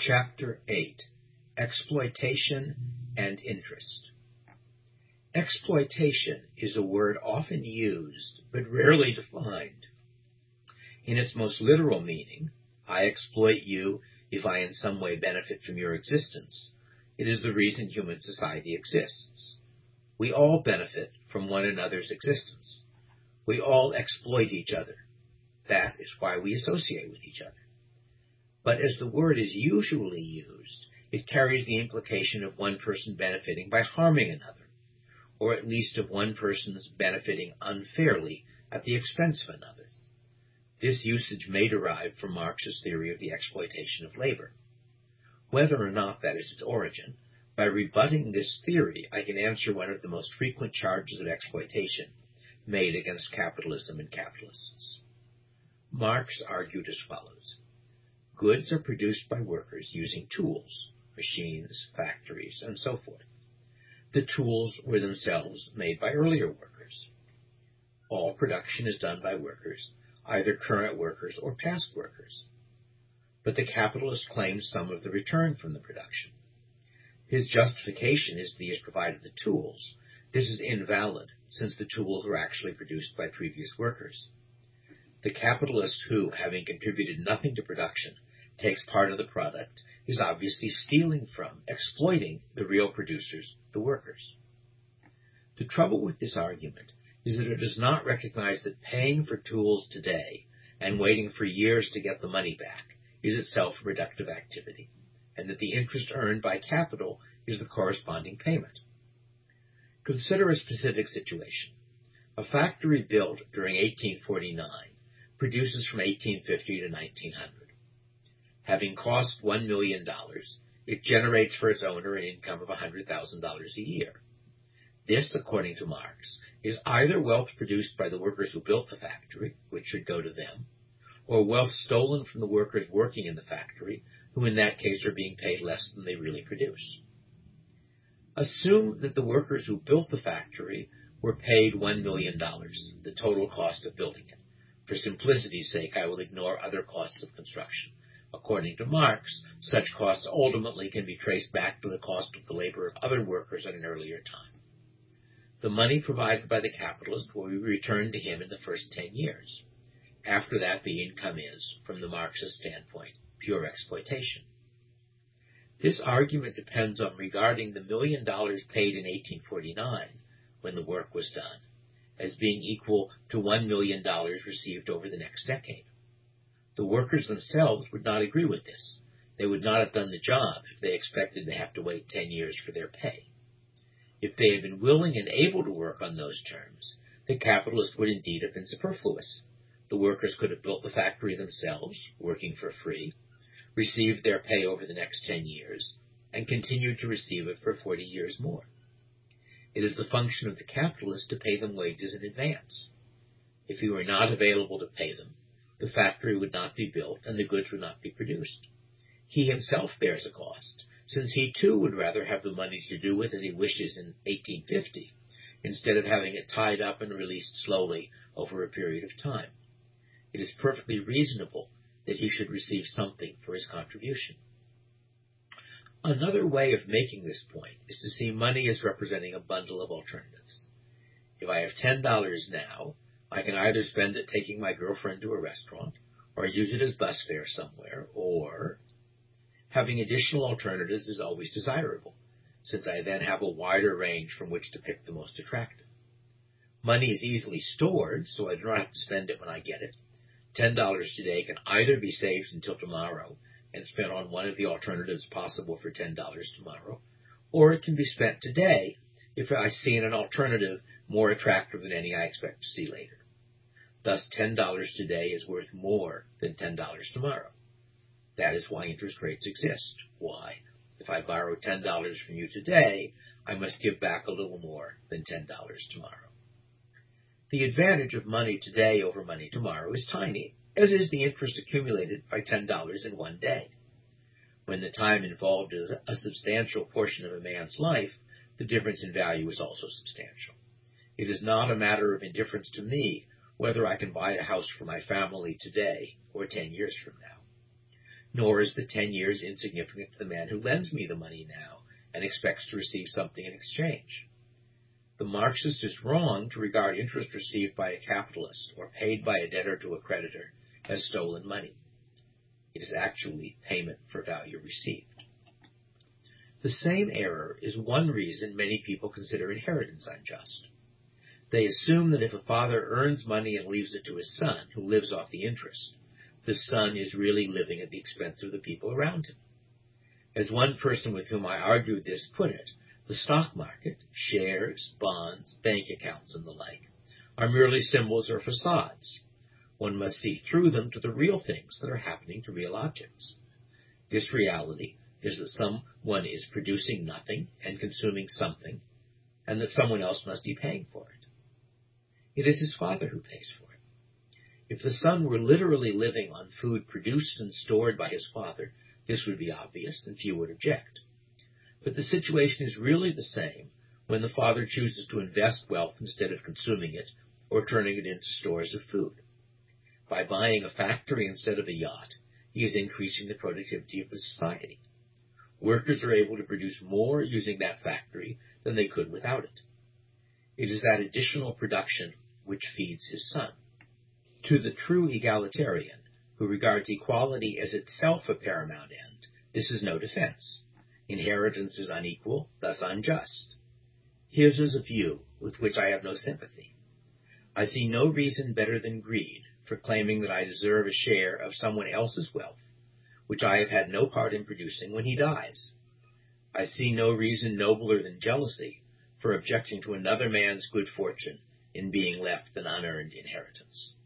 Chapter 8. Exploitation and Interest. Exploitation is a word often used but rarely defined. In its most literal meaning, I exploit you if I in some way benefit from your existence. It is the reason human society exists. We all benefit from one another's existence. We all exploit each other. That is why we associate with each other. But as the word is usually used, it carries the implication of one person benefiting by harming another, or at least of one person's benefiting unfairly at the expense of another. This usage may derive from Marx's theory of the exploitation of labor. Whether or not that is its origin, by rebutting this theory, I can answer one of the most frequent charges of exploitation made against capitalism and capitalists. Marx argued as follows. Goods are produced by workers using tools, machines, factories, and so forth. The tools were themselves made by earlier workers. All production is done by workers, either current workers or past workers. But the capitalist claims some of the return from the production. His justification is that he has provided the tools. This is invalid, since the tools were actually produced by previous workers. The capitalist who, having contributed nothing to production, takes part of the product, is obviously stealing from, exploiting the real producers, the workers. The trouble with this argument is that it does not recognize that paying for tools today and waiting for years to get the money back is itself a productive activity, and that the interest earned by capital is the corresponding payment. Consider a specific situation. A factory built during 1849 produces from 1850 to 1900. Having cost $1 million, it generates for its owner an income of $100,000 a year. This, according to Marx, is either wealth produced by the workers who built the factory, which should go to them, or wealth stolen from the workers working in the factory, who in that case are being paid less than they really produce. Assume that the workers who built the factory were paid $1 million, the total cost of building it. For simplicity's sake, I will ignore other costs of construction. According to Marx, such costs ultimately can be traced back to the cost of the labor of other workers at an earlier time. The money provided by the capitalist will be returned to him in the first 10 years. After that, the income is, from the Marxist standpoint, pure exploitation. This argument depends on regarding the $1 million paid in 1849, when the work was done, as being equal to $1 million received over the next decade. The workers themselves would not agree with this. They would not have done the job if they expected to have to wait 10 years for their pay. If they had been willing and able to work on those terms, the capitalist would indeed have been superfluous. The workers could have built the factory themselves, working for free, received their pay over the next 10 years, and continued to receive it for 40 years more. It is the function of the capitalist to pay them wages in advance. If he were not available to pay them, the factory would not be built and the goods would not be produced. He himself bears a cost, since he too would rather have the money to do with as he wishes in 1850, instead of having it tied up and released slowly over a period of time. It is perfectly reasonable that he should receive something for his contribution. Another way of making this point is to see money as representing a bundle of alternatives. If I have $10 now, I can either spend it taking my girlfriend to a restaurant, or use it as bus fare somewhere, or having additional alternatives is always desirable, since I then have a wider range from which to pick the most attractive. Money is easily stored, so I do not have to spend it when I get it. $10 today can either be saved until tomorrow and spent on one of the alternatives possible for $10 tomorrow, or it can be spent today if I see an alternative more attractive than any I expect to see later. Thus, $10 today is worth more than $10 tomorrow. That is why interest rates exist. Why? If I borrow $10 from you today, I must give back a little more than $10 tomorrow. The advantage of money today over money tomorrow is tiny, as is the interest accumulated by $10 in one day. When the time involved is a substantial portion of a man's life, the difference in value is also substantial. It is not a matter of indifference to me whether I can buy a house for my family today or 10 years from now. nor is the 10 years insignificant to the man who lends me the money now and expects to receive something in exchange. The Marxist is wrong to regard interest received by a capitalist or paid by a debtor to a creditor as stolen money. It is actually payment for value received. The same error is one reason many people consider inheritance unjust. They assume that if a father earns money and leaves it to his son, who lives off the interest, the son is really living at the expense of the people around him. As one person with whom I argued this put it, the stock market, shares, bonds, bank accounts, and the like, are merely symbols or facades. One must see through them to the real things that are happening to real objects. This reality is that someone is producing nothing and consuming something, and that someone else must be paying for it. It is his father who pays for it. If the son were literally living on food produced and stored by his father, this would be obvious and few would object. But the situation is really the same when the father chooses to invest wealth instead of consuming it or turning it into stores of food. By buying a factory instead of a yacht, he is increasing the productivity of the society. Workers are able to produce more using that factory than they could without it. It is that additional production which feeds his son. To the true egalitarian, who regards equality as itself a paramount end, this is no defense. Inheritance is unequal, thus unjust. His is a view with which I have no sympathy. I see no reason better than greed for claiming that I deserve a share of someone else's wealth, which I have had no part in producing when he dies. I see no reason nobler than jealousy for objecting to another man's good fortune in being left an unearned inheritance.